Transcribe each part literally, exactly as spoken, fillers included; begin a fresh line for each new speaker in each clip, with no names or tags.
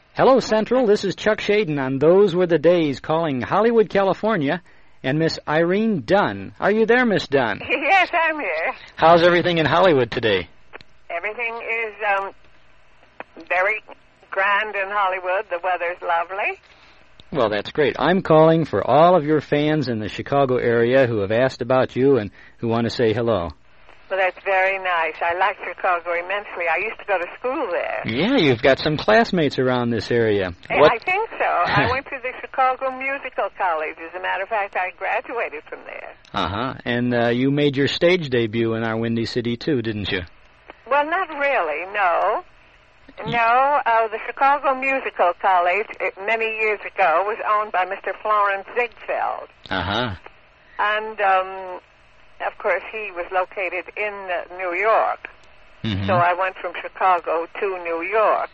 Hello, Central. This is Chuck Shaden on Those Were the Days, calling Hollywood, California, and Miss Irene Dunn. Are you there, Miss Dunn?
Yes, I'm here.
How's everything in Hollywood today?
Everything is um, very grand in Hollywood. The weather's lovely.
Well, that's great. I'm calling for all of your fans in the Chicago area who have asked about you and who want to say hello.
Well, that's very nice. I like Chicago immensely. I used to go to school there.
Yeah, you've got some classmates around this area.
Hey,
What?
I think so. I went to the Chicago Musical College. As a matter of fact, I graduated from there.
Uh-huh. And uh, you made your stage debut in our Windy City, too, didn't you?
Well, not really, no. No, uh, the Chicago Musical College, it, many years ago, was owned by Mister Florence Ziegfeld.
Uh-huh.
And, um, of course, he was located in uh, New York.
Mm-hmm.
So I went from Chicago to New York.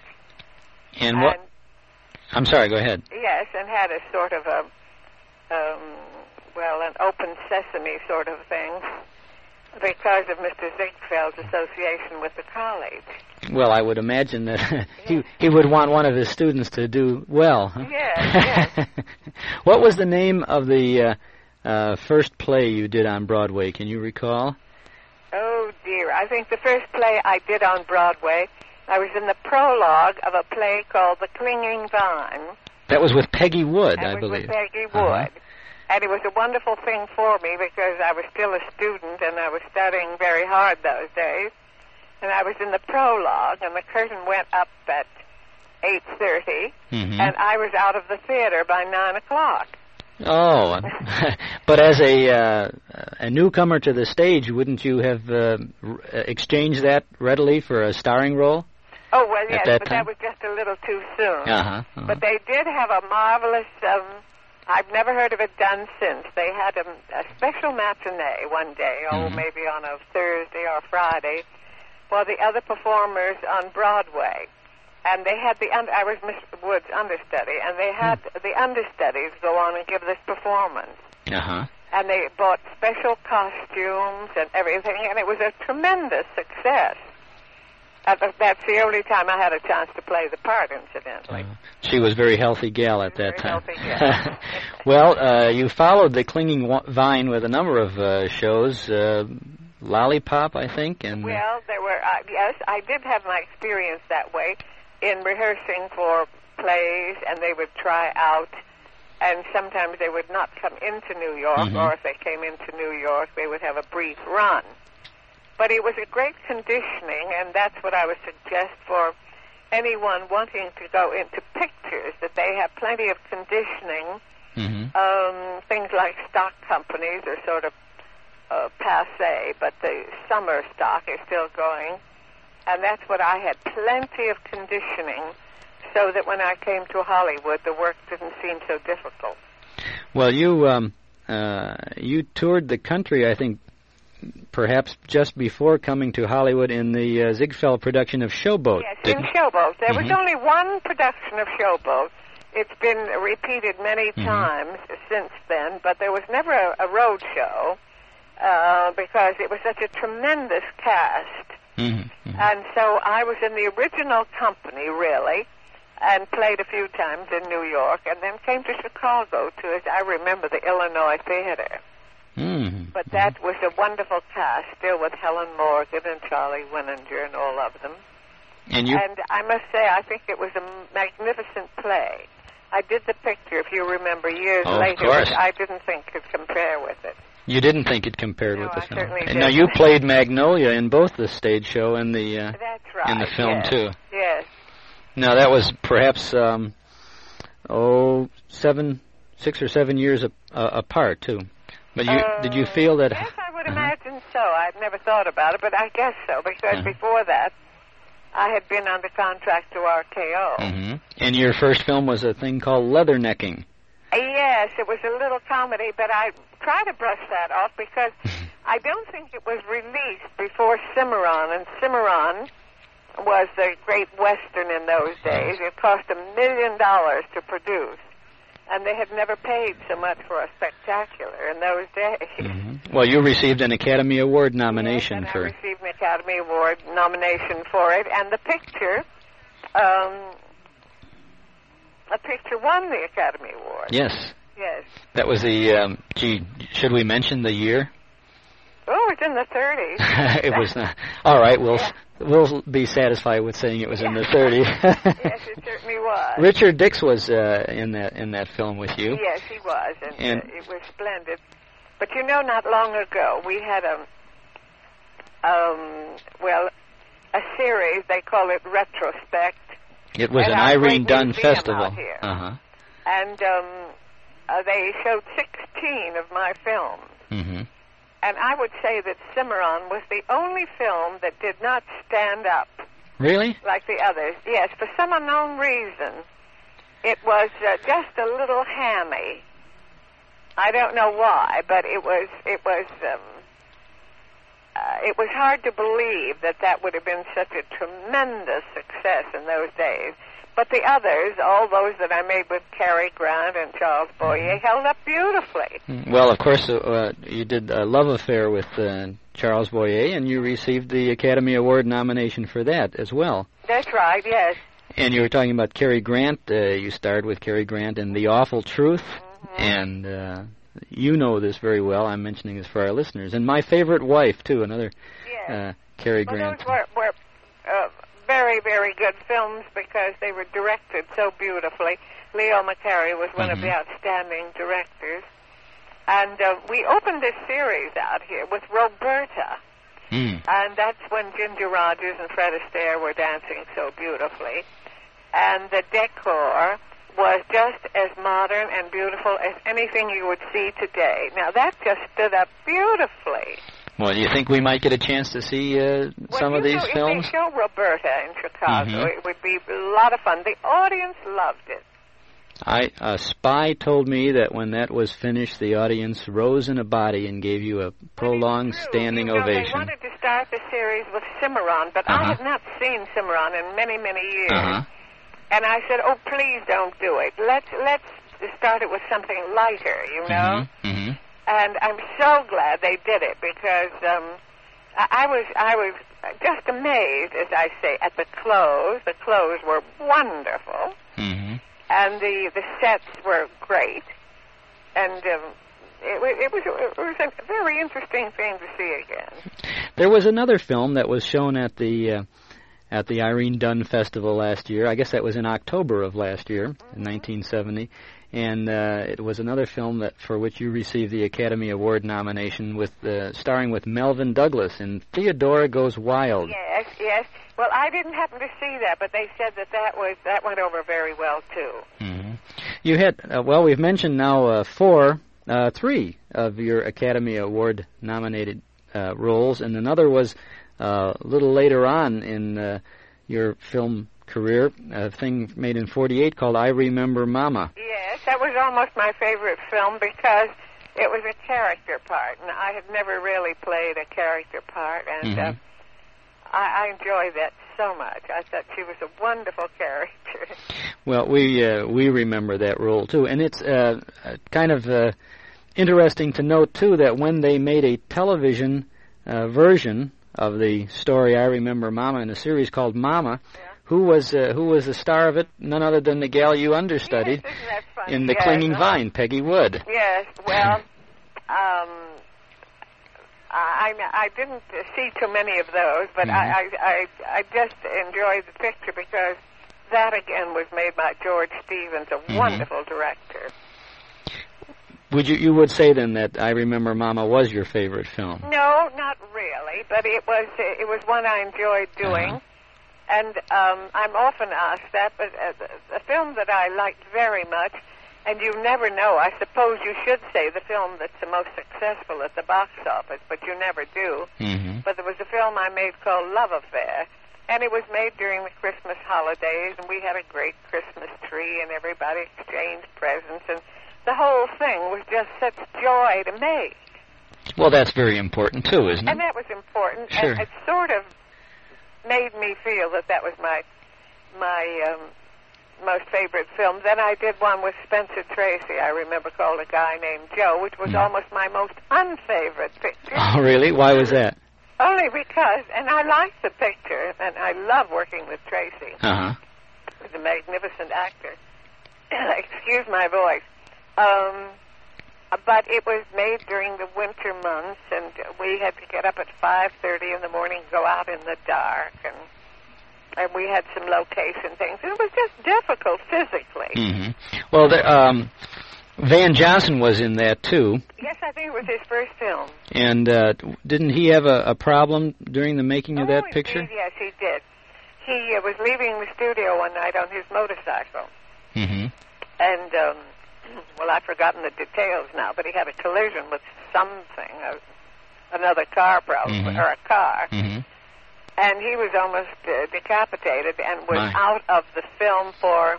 And what?
And,
I'm sorry, go ahead.
yes, and had a sort of a, um, well, an open sesame sort of thing because of Mister Ziegfeld's association with the college.
Well, I would imagine that he he would want one of his students to do well. Huh?
Yes, yes.
What was the name of the uh, uh, first play you did on Broadway? Can you recall?
Oh, dear. I think the first play I did on Broadway, I was in the prologue of a play called The Clinging Vine.
That was with Peggy Wood,
That
I
was
believe.
with Peggy Wood.
Uh-huh.
And it was a wonderful thing for me because I was still a student and I was studying very hard those days. And I was in the prologue, and the curtain went up at eight thirty,
Mm-hmm.
and I was out of the theater by nine o'clock.
Oh, but as a uh, a newcomer to the stage, wouldn't you have uh, r- exchanged that readily for a starring role?
Oh, well, yes,
that
but
time?
that was just a little too soon.
Uh-huh. uh-huh.
But they did have a marvelous, um, I've never heard of it done since. They had a, a special matinee one day, oh,
Mhm.
maybe on a Thursday or Friday, for the other performers on Broadway. And they had the, un- I was Mister Wood's understudy, and they had
Hmm.
the understudies go on and give this performance.
Uh-huh.
And they bought special costumes and everything, and it was a tremendous success. Uh, that's the only time I had a chance to play the part, incidentally.
Uh, she was a very healthy gal at that
Very
time.
healthy gal.
Well, uh, you followed the Clinging Wa- Vine with a number of uh, shows, uh, Lollipop, I think, and uh,
Well, there were, uh, yes, I did have my experience that way in rehearsing for plays, and they would try out, and sometimes they would not come into New York,
Mhm.
or if they came into New York, they would have a brief run. But it was a great conditioning, and that's what I would suggest for anyone wanting to go into pictures, that they have plenty of conditioning.
Mhm.
Um, things like stock companies are sort of uh, passe, but the summer stock is still going. And that's what I had, plenty of conditioning, so that when I came to Hollywood, the work didn't seem so difficult.
Well, you um, uh, you toured the country, I think, perhaps just before coming to Hollywood in the uh, Ziegfeld production of Showboat.
Yes,
didn't
in Showboat. There
Mhm.
was only one production of Showboat. It's been repeated many
Mhm.
times since then, but there was never a, a road show uh, because it was such a tremendous cast.
Mhm. Mhm.
And so I was in the original company, really, and played a few times in New York, and then came to Chicago to, as I remember, the Illinois Theater.
Mhm.
But that was a wonderful cast, still with Helen Morgan and Charlie Winninger and all of them.
And you
And I must say, I think it was a magnificent play. I did the picture, if you remember, years
Oh, of
later,
course.
which I didn't think could compare with it.
you didn't think it compared
No,
with the
I
film.
certainly
And now
didn't.
you played Magnolia in both the stage show and the uh,
That's right.
in the film
yes.
too.
Yes.
Now that was perhaps um, oh seven, six or seven years a, uh, apart too. But you
Uh,
did you feel that?
Yes, I would
Uh-huh.
imagine so. I've never thought about it, but I guess so, because
Uh-huh.
before that, I had been under contract to R K O.
Mhm. And your first film was a thing called Leathernecking.
Uh, Yes, it was a little comedy, but I try to brush that off because I don't think it was released before Cimarron, and Cimarron was the great Western in those days. It cost a million dollars to produce, and they had never paid so much for a spectacular in those days.
Mhm. Well, you received an Academy Award nomination
Yes, and
for.
I received an Academy Award nomination for it, and the picture um, a picture won the Academy Award.
Yes.
Yes.
That was the, um, gee, should we mention the year?
Oh, it's in the thirties.
It was not. All right, we'll yeah. we'll be satisfied with saying it was
yeah.
in the thirties.
Yes, it certainly was.
Richard Dix was uh, in that in that film with you.
Yes, he was, and,
and
uh, it was splendid. But you know, not long ago we had a um well a series. They call it Retrospect.
It was an Irene Dunn festival. Here. Uh-huh.
And um, uh, they showed sixteen of my films.
Mm-hmm.
And I would say that Cimarron was the only film that did not stand up.
Really?
Like the others. Yes, for some unknown reason. It was uh, just a little hammy. I don't know why, but it was it was um, uh, it was hard to believe that that would have been such a tremendous success in those days. But the others, all those that I made with Cary Grant and Charles Boyer, held up beautifully.
Well, of course, uh, you did a love affair with uh, Charles Boyer, and you received the Academy Award nomination for that as well.
That's right, yes.
And you were talking about Cary Grant. Uh, you starred with Cary Grant in The Awful Truth, mm-hmm. and uh, you know this very well. I'm mentioning this for our listeners. And My Favorite Wife, too, another
yes.
uh, Cary
well,
Grant.
Those were... were uh, very, very good films because they were directed so beautifully. Leo McCarey was one mm-hmm. of the outstanding directors. And uh, we opened this series out here with Roberta.
Mm.
And that's when Ginger Rogers and Fred Astaire were dancing so beautifully. And the decor was just as modern and beautiful as anything you would see today. Now, that just stood up beautifully.
Well, do you think we might get a chance to see uh,
well,
some of these
know,
films?
If they show Roberta in Chicago,
mm-hmm.
it would be a lot of fun. The audience loved it.
I A spy told me that when that was finished, the audience rose in a body and gave you a prolonged standing
you know,
ovation.
They wanted to start the series with Cimarron, but uh-huh. I had not seen Cimarron in many, many years.
Uh-huh.
And I said, oh, please don't do it. Let's, let's start it with something lighter, you know?
Mm-hmm. Mm-hmm.
And I'm so glad they did it because um, I, I was I was just amazed, as I say, at the clothes. The clothes were wonderful,
mm-hmm.
and the the sets were great, and um, it, it was it was a very interesting thing to see again.
There was another film that was shown at the uh, at the Irene Dunn Festival last year. I guess that was in October of last year, mm-hmm. in nineteen seventy. And uh, it was another film that for which you received the Academy Award nomination, with uh, starring with Melvyn Douglas in Theodora Goes Wild.
Yes, yes. Well, I didn't happen to see that, but they said that that was that went over very well too.
Mm-hmm. You had uh, well, we've mentioned now uh, four, uh, three of your Academy Award nominated uh, roles, and another was uh, a little later on in uh, your film career, a thing made in forty-eight called I Remember Mama.
Yes, that was almost my favorite film because it was a character part, and I had never really played a character part, and
mm-hmm.
uh, I, I enjoyed that so much. I thought she was a wonderful character.
Well, we uh, we remember that role, too, and it's uh, kind of uh, interesting to note, too, that when they made a television uh, version of the story I Remember Mama in a series called Mama, yeah. Who was uh, who was the star of it? None other than the gal you understudied
yes, isn't that funny?
in The
yes,
Clinging
uh,
Vine, Peggy Wood.
Yes, well, um, I I didn't see too many of those, but
mm-hmm.
I, I I just enjoyed the picture because that again was made by George Stevens, a
mm-hmm.
wonderful director.
Would you you would say then that I Remember Mama was your favorite film?
No, not really, but it was it was one I enjoyed doing.
Uh-huh.
And um, I'm often asked that, but uh, the film that I liked very much, and you never know, I suppose you should say the film that's the most successful at the box office, but you never do.
Mm-hmm.
But there was a film I made called Love Affair, and it was made during the Christmas holidays, and we had a great Christmas tree, and everybody exchanged presents, and the whole thing was just such joy to make.
Well, that's very important, too, isn't it?
And that was important,
sure.
and it sort of made me feel that that was my my um, most favorite film. Then I did one with Spencer Tracy, I remember, called A Guy Named Joe, which was mm. almost my most unfavorite picture.
Oh, really? Why was that?
Only because, and I liked the picture, and I love working with Tracy.
Uh-huh.
He's a magnificent actor. excuse my voice. Um, but it was made during the winter months, and we had to get up at five thirty in the morning, go out in the dark, and and we had some location things. It was just difficult physically.
Mm-hmm. Well, the, um, Van Johnson was in that, too.
Yes, I think it was his first film.
And uh, didn't he have a, a problem during the making of
oh,
that picture?
Indeed, yes, he did. He uh, was leaving the studio one night on his motorcycle.
Mm-hmm.
And, um, well, I've forgotten the details now, but he had a collision with something, uh, another car probably,
mm-hmm.
or a car.
Mm-hmm.
And he was almost uh, decapitated and was
My.
out of the film for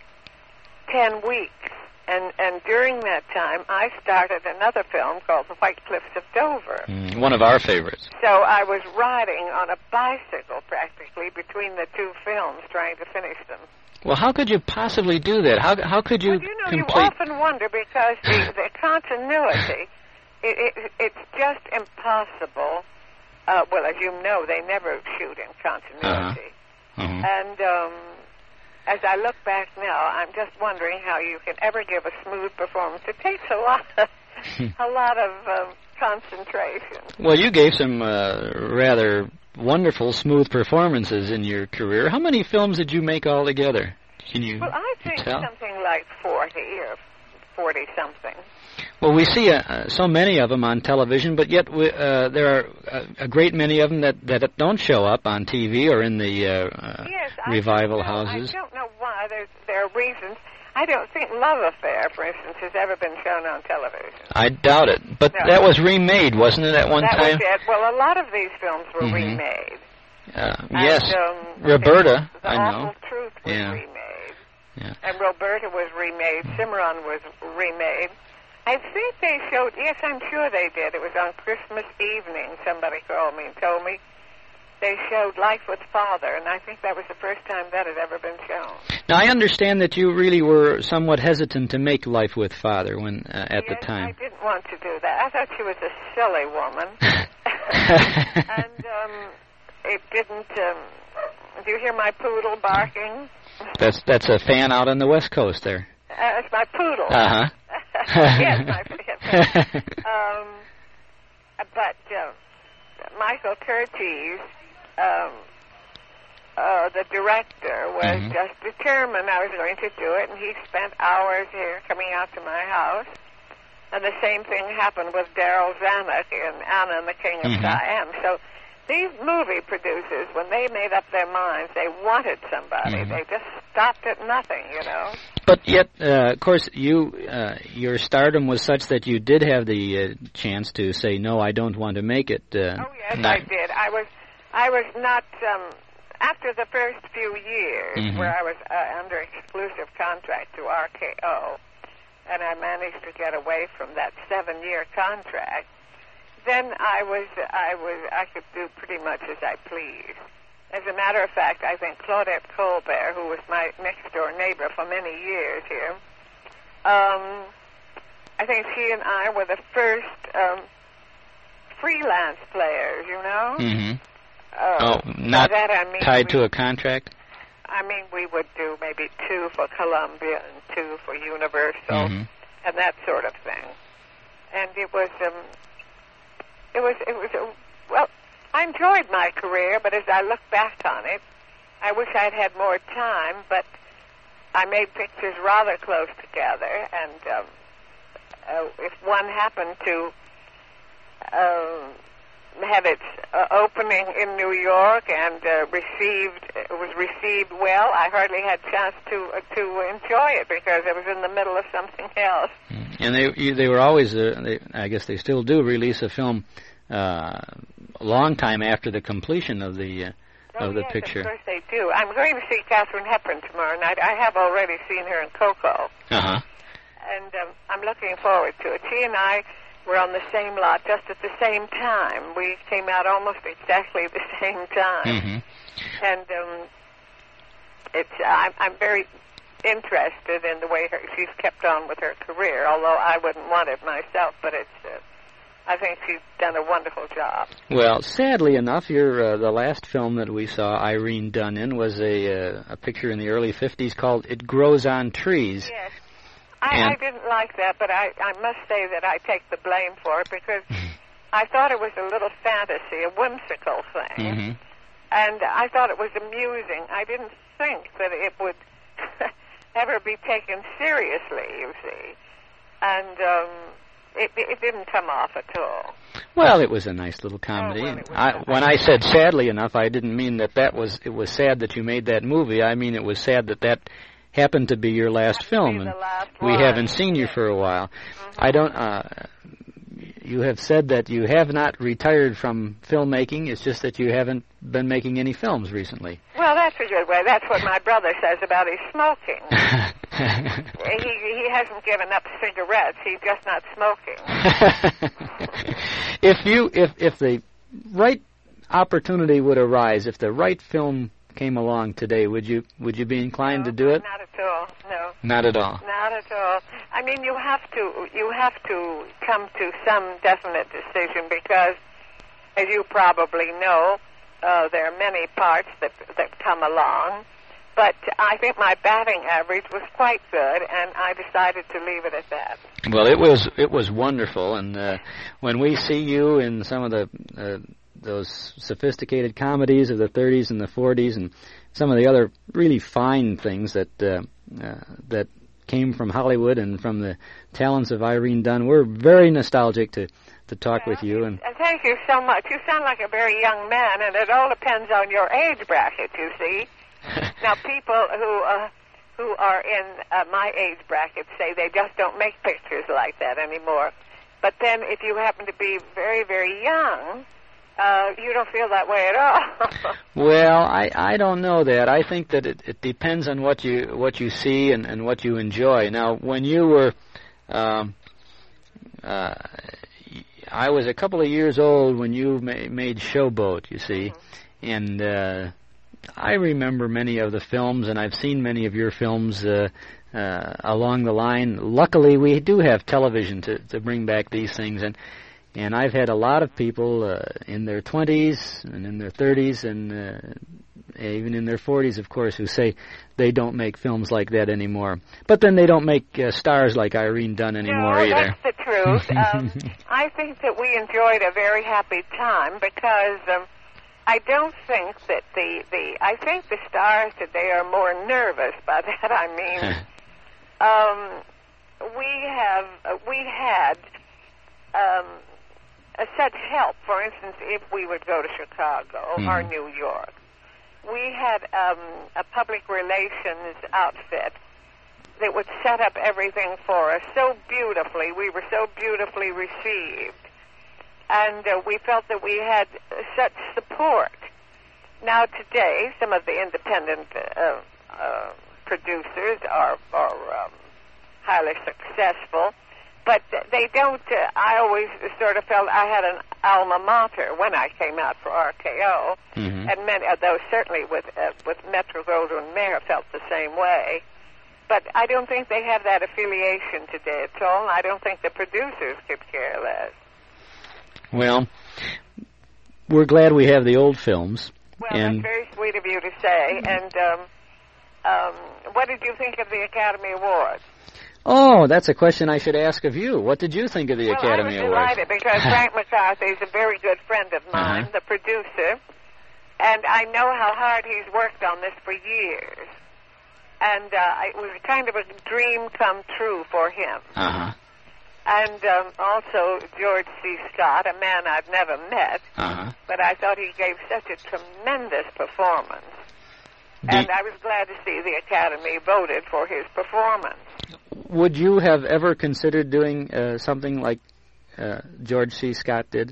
ten weeks. And and during that time, I started another film called The White Cliffs of Dover.
Mm, one of our favorites.
So I was riding on a bicycle practically between the two films trying to finish them.
Well, how could you possibly do that? How how could you
well, you know,
complete...
you often wonder because the, the continuity, it, it, it's just impossible. Uh, well, as you know, they never shoot in continuity.
Uh-huh. Uh-huh.
And um, as I look back now, I'm just wondering how you can ever give a smooth performance. It takes a lot of, a lot of um, concentration.
Well, you gave some uh, rather wonderful, smooth performances in your career. How many films did you make altogether? Can you
Well, I think
tell?
something like forty or forty-something.
Well, we see uh, so many of them on television, but yet we, uh, there are a, a great many of them that, that don't show up on T V or in the uh, uh,
yes,
revival
I
houses.
I don't know why. There's, there are reasons. I don't think Love Affair, for instance, has ever been shown on television.
I doubt it. But
no.
that was remade, wasn't it, at one
that
time?
was it. Well, a lot of these films were
mm-hmm.
remade.
Uh,
and,
yes.
Um,
Roberta,
the
I know.
Awful Truth was
yeah.
remade.
Yeah.
And Roberta was remade. Cimarron was remade. I think they showed, yes, I'm sure they did. It was on Christmas evening, somebody called me and told me. They showed Life with Father, and I think that was the first time that had ever been shown.
Now, I understand that you really were somewhat hesitant to make Life with Father when uh, at
yes,
the time.
I didn't want to do that. I thought she was a silly woman. and um, it didn't... Um, do you hear my poodle barking?
That's that's a fan out on the West Coast there.
Uh, it's my poodle.
Uh-huh.
yes, my yes. um, But uh, Michael Curtiz, um, uh, the director, was
mm-hmm.
just determined I was going to do it, and he spent hours here coming out to my house. And the same thing happened with Daryl Zanuck in Anna and the King of
mm-hmm.
Siam. So these movie producers, when they made up their minds, they wanted somebody.
Mm-hmm.
They just stopped at nothing, you know.
But yet, uh, of course, you uh, your stardom was such that you did have the uh, chance to say, no, I don't want to make it. Uh,
oh, yes,
not...
I did. I was I was not, um, after the first few years,
mm-hmm.
where I was uh, under exclusive contract to R K O, and I managed to get away from that seven-year contract, then I was, I was, I could do pretty much as I pleased. As a matter of fact, I think Claudette Colbert, who was my next-door neighbor for many years here, um, I think she and I were the first um, freelance players, you know?
Mm-hmm.
Uh,
oh, not
that, I mean,
tied
we,
to a contract?
I mean, we would do maybe two for Columbia and two for Universal,
mm-hmm.
and that sort of thing. And it was, um, it was, it was, uh, well, I enjoyed my career, but as I look back on it, I wish I'd had more time, but I made pictures rather close together, and um, uh, if one happened to uh, have its uh, opening in New York and uh, received uh, was received well, I hardly had a chance to uh, to enjoy it because I was in the middle of something else.
And they they were always, uh, they, I guess they still do, release a film uh, a long time after the completion of the uh,
oh,
of the
yes,
picture.
Of course they do. I'm going to see Katharine Hepburn tomorrow night. I have already seen her in Coco.
Uh-huh.
And um, I'm looking forward to it. She and I were on the same lot just at the same time. We came out almost exactly the same time.
Mm-hmm.
And um, it's I'm, I'm very interested in the way her, she's kept on with her career, although I wouldn't want it myself, but it's... Uh, I think she's done a wonderful job.
Well, sadly enough, your uh, the last film that we saw Irene Dunne in was a uh, a picture in the early fifties called "It Grows on Trees."
Yes. I, I didn't like that, but I, I must say that I take the blame for it because I thought it was a little fantasy, a whimsical thing,
mm-hmm.
and I thought it was amusing. I didn't think that it would ever be taken seriously, you see, and um, it, it didn't come off at all.
Well, it was a nice little comedy.
Oh, well, it was
I,
nice.
when I said sadly enough, I didn't mean that that was it was sad that you made that movie. I mean it was sad that that happened to be your last
Happened
film,
to be
and
the last
we
one.
haven't seen you for a while.
Mm-hmm.
I don't. Uh, you have said that you have not retired from filmmaking. It's just that you haven't been making any films recently.
Well, that's a good way. That's what my brother says about his smoking. he he hasn't given up cigarettes. He's just not smoking.
if you if if the right opportunity would arise, if the right film came along today, would you would you be inclined
no,
to do it?
Not at all. No.
Not at all.
Not at all. I mean, you have to you have to come to some definite decision because, as you probably know, uh, there are many parts that that come along. But I think my batting average was quite good, and I decided to leave it at that.
Well, it was it was wonderful, and uh, when we see you in some of the uh, those sophisticated comedies of the thirties and the forties, and some of the other really fine things that uh, uh, that came from Hollywood and from the talents of Irene Dunne, we're very nostalgic to to talk
Yeah,
with you. And
uh, thank you so much. You sound like a very young man, and it all depends on your age bracket. You see. Now, people who uh, who are in uh, my age bracket say they just don't make pictures like that anymore. But then, if you happen to be very, very young, uh, you don't feel that way at all.
Well, I, I don't know that. I think that it, it depends on what you what you see and, and what you enjoy. Now, when you were, um, uh, I was a couple of years old when you ma- made Showboat. You see, mm-hmm. and. Uh, I remember many of the films, and I've seen many of your films uh, uh, along the line. Luckily, we do have television to, to bring back these things, and and I've had a lot of people uh, in their twenties and in their thirties and uh, even in their forties, of course, who say they don't make films like that anymore. But then they don't make uh, stars like Irene Dunne anymore
no,
either.
That's the truth. um, I think that we enjoyed a very happy time because... Um, I don't think that the, the I think the stars today are more nervous. By that I mean, um, we have uh, we had um, uh, such help. For instance, if we would go to Chicago mm. or New York, we had um, a public relations outfit that would set up everything for us so beautifully. We were so beautifully received. And uh, we felt that we had uh, such support. Now today, some of the independent uh, uh, producers are, are um, highly successful, but they don't, uh, I always sort of felt I had an alma mater when I came out for R K O, mm-hmm. and many of those certainly with, uh, with Metro-Goldwyn-Mayer felt the same way. But I don't think they have that affiliation today at all, and I don't think the producers could care less.
Well, we're glad we have the old films.
Well,
and
that's very sweet of you to say. And um, um, what did you think of the Academy Awards?
Oh, that's a question I should ask of you. What did you think of the
well,
Academy Awards?
Well, I was delighted because Frank McCarthy is a very good friend of mine,
uh-huh.
the producer, and I know how hard he's worked on this for years. And uh, it was kind of a dream come true for him.
Uh-huh.
And um, also George C. Scott, a man I've never met,
uh-huh.
but I thought he gave such a tremendous performance.
The
and I was glad to see the Academy voted for his performance.
Would you have ever considered doing uh, something like uh, George C. Scott did?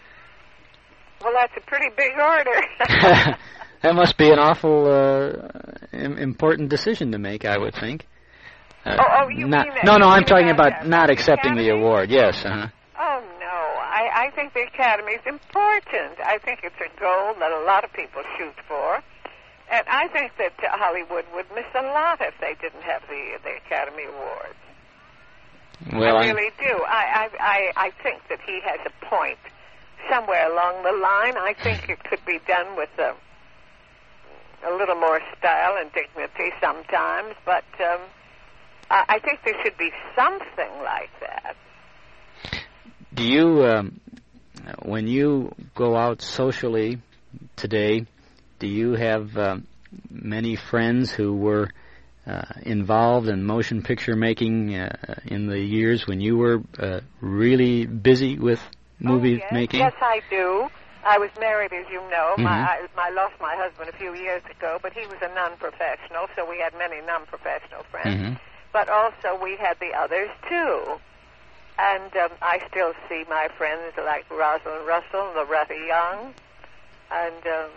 Well, that's a pretty big order.
That must be an awful uh, important decision to make, I would think. Uh,
oh, oh, you
not,
mean that?
No, no,
you
I'm talking about
that,
not
the
accepting
Academy?
the award. Yes. Uh-huh.
Oh, no. I, I think the Academy is important. I think it's a goal that a lot of people shoot for. And I think that uh, Hollywood would miss a lot if they didn't have the, the Academy Awards.
Well,
I really I... do. I, I, I, I think that he has a point somewhere along the line. I think it could be done with a, a little more style and dignity sometimes, but... Um, uh, I think there should be something like that.
Do you, um, when you go out socially today, do you have um, many friends who were uh, involved in motion picture making uh, in the years when you were uh, really busy with movie
oh, yes.
making?
Yes, I do. I was married, as you know.
Mm-hmm.
My, I, I lost my husband a few years ago, but he was a non-professional, so we had many non-professional friends.
Mm-hmm.
But also we had the others, too. And um, I still see my friends like Rosalind Russell, Loretta Young, and um,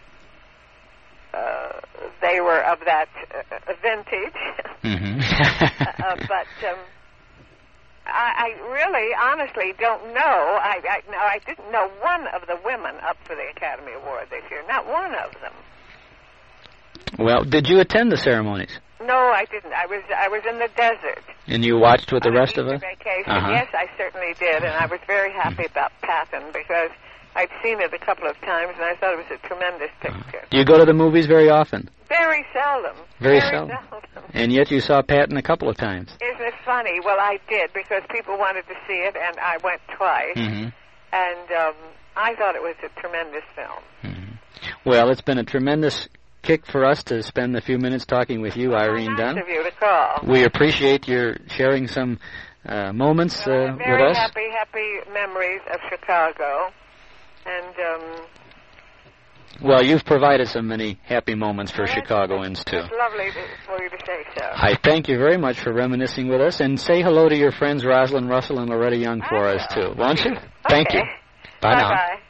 uh, they were of that uh, vintage.
Mm-hmm.
uh, but um, I, I really, honestly don't know. I, I, no, I didn't know one of the women up for the Academy Award this year. Not one of them.
Well, did you attend the ceremonies?
No, I didn't. I was I was in the desert.
And you watched with the rest of us?
Vacation.
Uh-huh.
Yes, I certainly did, and I was very happy mm-hmm. about Patton because I'd seen it a couple of times, and I thought it was a tremendous picture.
Do you go to the movies very often?
Very seldom.
Very,
very
seldom.
seldom.
And yet you saw Patton a couple of times.
Isn't it funny? Well, I did because people wanted to see it, and I went twice.
Mm-hmm.
And um, I thought it was a tremendous film.
Mm-hmm. Well, it's been a tremendous kick for us to spend a few minutes talking with you,
well,
Irene
nice
Dunne.
Of you to call.
We appreciate your sharing some uh, moments uh,
well, very
with us.
Happy, happy memories of Chicago, and. Um,
Well, you've provided so many happy moments for
well,
Chicagoans, too.
It's lovely to, for you to say so.
I thank you very much for reminiscing with us, and say hello to your friends Rosalind Russell and Loretta Young for
I
us,
will.
too. Won't you?
Okay.
Thank you. Bye,
Bye
now.
Bye.